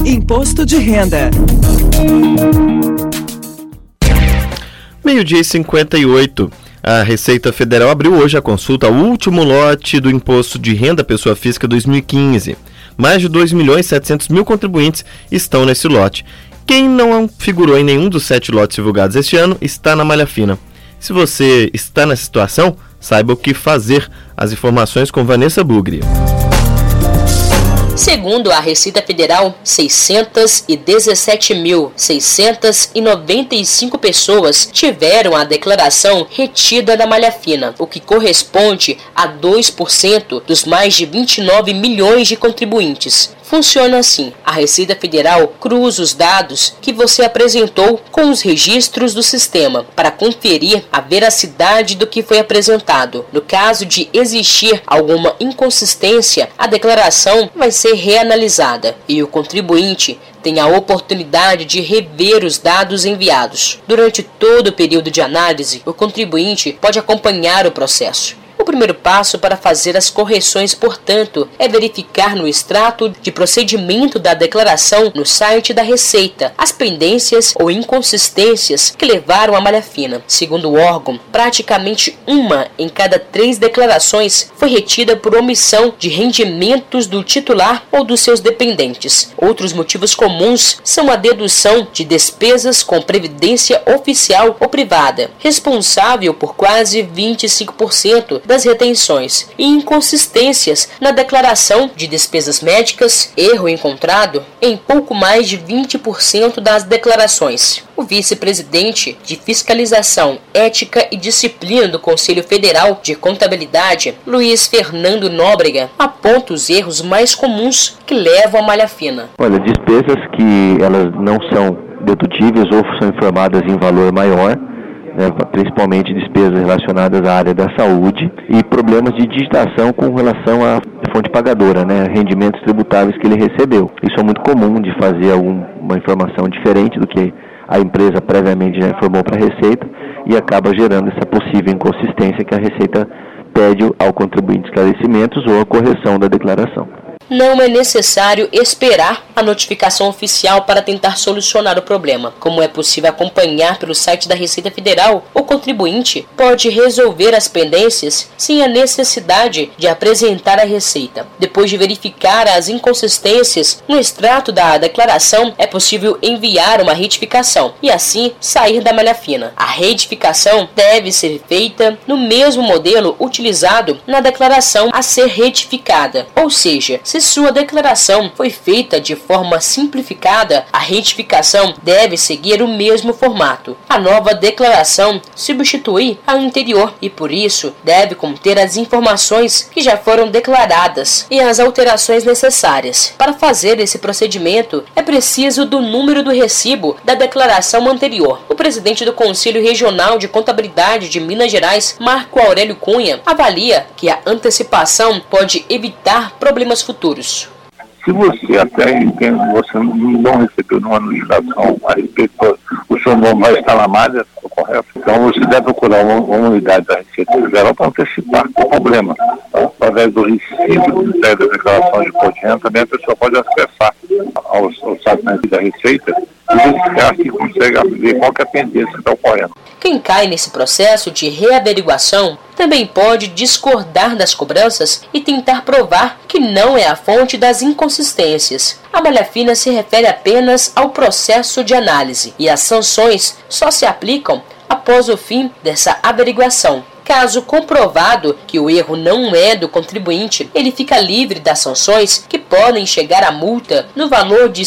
Imposto de Renda. 12h58. A Receita Federal abriu hoje a consulta ao último lote do Imposto de Renda Pessoa Física 2015. Mais de 2.700.000 contribuintes estão nesse lote. Quem não figurou em nenhum dos 7 lotes divulgados este ano está na malha fina. Se você está nessa situação, saiba o que fazer. As informações com Vanessa Bugri. Segundo a Receita Federal, 617.695 pessoas tiveram a declaração retida da malha fina, o que corresponde a 2% dos mais de 29 milhões de contribuintes. Funciona assim: a Receita Federal cruza os dados que você apresentou com os registros do sistema para conferir a veracidade do que foi apresentado. No caso de existir alguma inconsistência, a declaração vai ser reanalisada e o contribuinte tem a oportunidade de rever os dados enviados. Durante todo o período de análise, o contribuinte pode acompanhar o processo. O primeiro passo para fazer as correções, portanto, é verificar no extrato de procedimento da declaração no site da Receita as pendências ou inconsistências que levaram à malha fina. Segundo o órgão, praticamente 1 em cada 3 declarações foi retida por omissão de rendimentos do titular ou dos seus dependentes. Outros motivos comuns são a dedução de despesas com previdência oficial ou privada, responsável por quase 25% das retenções, e inconsistências na declaração de despesas médicas, erro encontrado em pouco mais de 20% das declarações. O vice-presidente de Fiscalização, Ética e Disciplina do Conselho Federal de Contabilidade, Luiz Fernando Nóbrega, aponta os erros mais comuns que levam à malha fina. Olha, despesas que elas não são dedutíveis ou são informadas em valor maior, principalmente despesas relacionadas à área da saúde, e problemas de digitação com relação à fonte pagadora, rendimentos tributáveis que ele recebeu. Isso é muito comum de fazer uma informação diferente do que a empresa previamente já informou para a Receita e acaba gerando essa possível inconsistência que a Receita pede ao contribuinte esclarecimentos ou a correção da declaração. Não é necessário esperar a notificação oficial para tentar solucionar o problema. Como é possível acompanhar pelo site da Receita Federal, o contribuinte pode resolver as pendências sem a necessidade de apresentar a Receita. Depois de verificar as inconsistências no extrato da declaração, é possível enviar uma retificação e assim sair da malha fina. A retificação deve ser feita no mesmo modelo utilizado na declaração a ser retificada, ou seja, se sua declaração foi feita de forma simplificada, a retificação deve seguir o mesmo formato. A nova declaração substitui a anterior e, por isso, deve conter as informações que já foram declaradas e as alterações necessárias. Para fazer esse procedimento, é preciso do número do recibo da declaração anterior. O presidente do Conselho Regional de Contabilidade de Minas Gerais, Marco Aurélio Cunha, avalia que a antecipação pode evitar problemas futuros. Se você até entende, você não recebeu nenhuma anuização a respeito, o seu nome vai estar na malha, correto? Então você deve procurar uma unidade da Receita Federal para antecipar o problema. Através do recibo da declaração de imposto de renda, também a pessoa pode acessar ao site da Receita e verificar se consegue ver qual que é a pendência que está ocorrendo. Quem cai nesse processo de reaveriguação também pode discordar das cobranças e tentar provar que não é a fonte das inconsistências. A malha fina se refere apenas ao processo de análise e as sanções só se aplicam após o fim dessa averiguação. Caso comprovado que o erro não é do contribuinte, ele fica livre das sanções que podem chegar à multa no valor de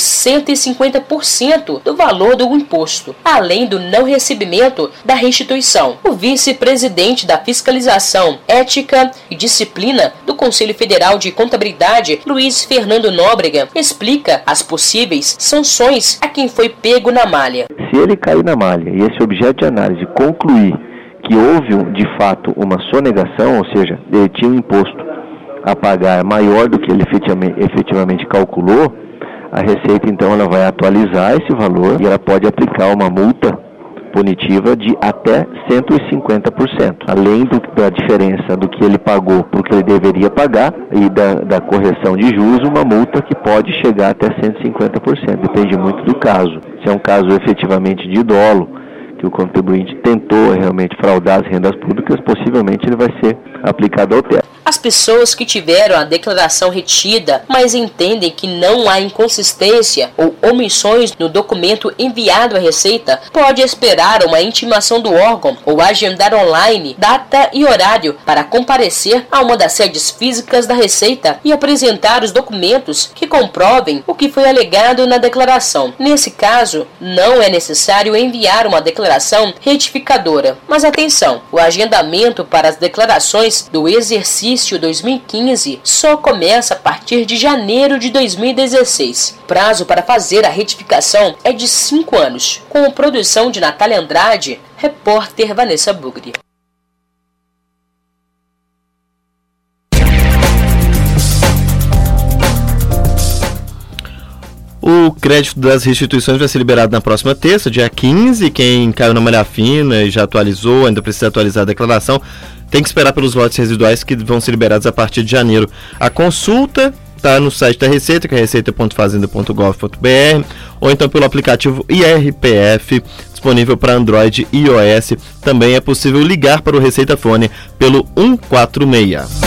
150% do valor do imposto, além do não recebimento da restituição. O vice-presidente da Fiscalização, Ética e Disciplina do Conselho Federal de Contabilidade, Luiz Fernando Nóbrega, explica as possíveis sanções a quem foi pego na malha. Se ele cair na malha e esse objeto de análise concluir que houve, de fato, uma sonegação, ou seja, ele tinha um imposto a pagar maior do que ele efetivamente calculou, a Receita, então, ela vai atualizar esse valor e ela pode aplicar uma multa punitiva de até 150%, além da diferença do que ele pagou para o que ele deveria pagar e da correção de juros, uma multa que pode chegar até 150%, depende muito do caso. Se é um caso efetivamente de dolo, que o contribuinte tentou realmente fraudar as rendas públicas, possivelmente ele vai ser aplicado ao teto. As pessoas que tiveram a declaração retida, mas entendem que não há inconsistência ou omissões no documento enviado à Receita, pode esperar uma intimação do órgão ou agendar online data e horário para comparecer a uma das sedes físicas da Receita e apresentar os documentos que comprovem o que foi alegado na declaração. Nesse caso, não é necessário enviar uma declaração retificadora. Mas atenção, o agendamento para as declarações do exercício 2015 só começa a partir de janeiro de 2016. O prazo para fazer a retificação é de 5 anos. Com produção de Natália Andrade, repórter Vanessa Bugri. O crédito das restituições vai ser liberado na próxima terça, dia 15. Quem caiu na malha fina e já atualizou, ainda precisa atualizar a declaração, tem que esperar pelos lotes residuais que vão ser liberados a partir de janeiro. A consulta está no site da Receita, que é receita.fazenda.gov.br, ou então pelo aplicativo IRPF, disponível para Android e iOS. Também é possível ligar para o Receita Fone pelo 146.